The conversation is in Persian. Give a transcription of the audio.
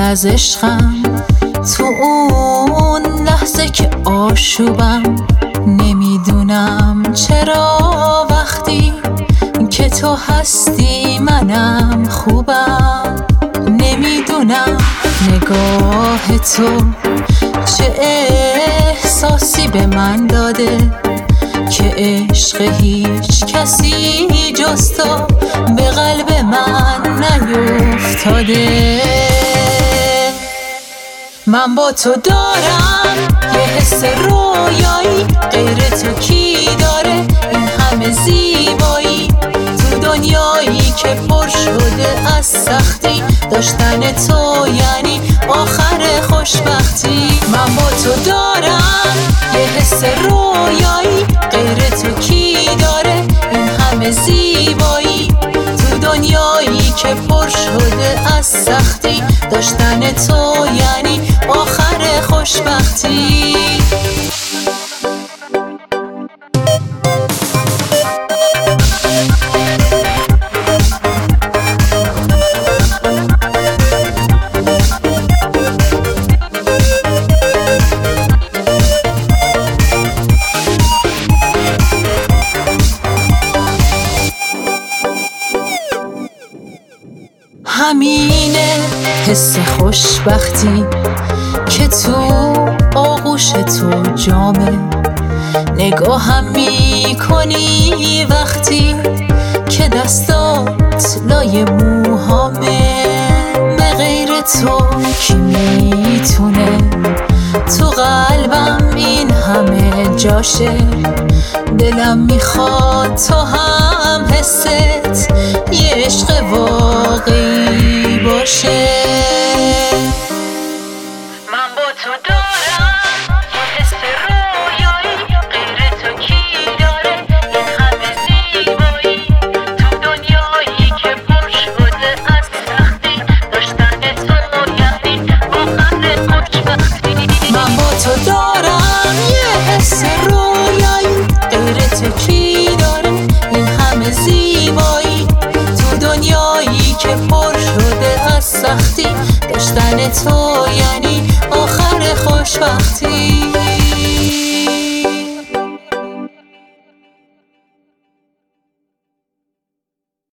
از عشقم تو اون لحظه که آشوبم. نمیدونم چرا وقتی که تو هستی منم خوبم. نمیدونم نگاه تو چه احساسی به من داده که عشق هیچ کسی جز تو به قلب من نیفتاده. من با تو دارم یه حس رویایی، غیر تو کی داره این همه زیبایی؟ تو دنیایی که پر شده از سختی، داشتن تو یعنی آخر خوشبختی. من با تو دارم یه حس رویایی، غیر تو کی داره این همه زیبایی؟ تو دنیایی که پر شده از سختی، داشتن تو یعنی آخر خوشبختی. همینه حس خوشبختی که تو آغوش تو جامه. نگاهم میکنی وقتی که دستات لای موهامه. به غیر تو کی میتونه تو قلبم این همه جاشه؟ دلم میخواد تو هم حست یه عشق واقعی باشه. من با تو دارم یه حس رویایی، غیر تو کی داره این همه زیبایی؟ تو دنیایی که پر شده از سختی، داشتن تو یعنی آخر خوشبختی. من با تو دارم یه حس رویایی، غیر تو کی داره این همه زیبایی؟ تو دنیایی که پر شده از سختی، داشتن تو یعنی آخر خوشبختی.